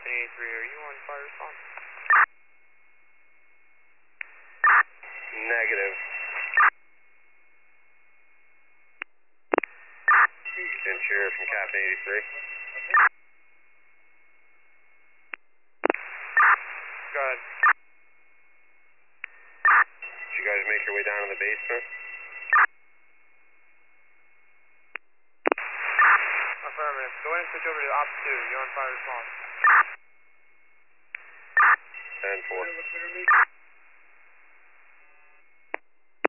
Captain 83, are you on fire response? Negative. Interior from Captain 83. Go ahead. Did you guys make your way down in the basement? Affirmative. Go ahead and switch over to Ops 2. You're on fire response. 10-4.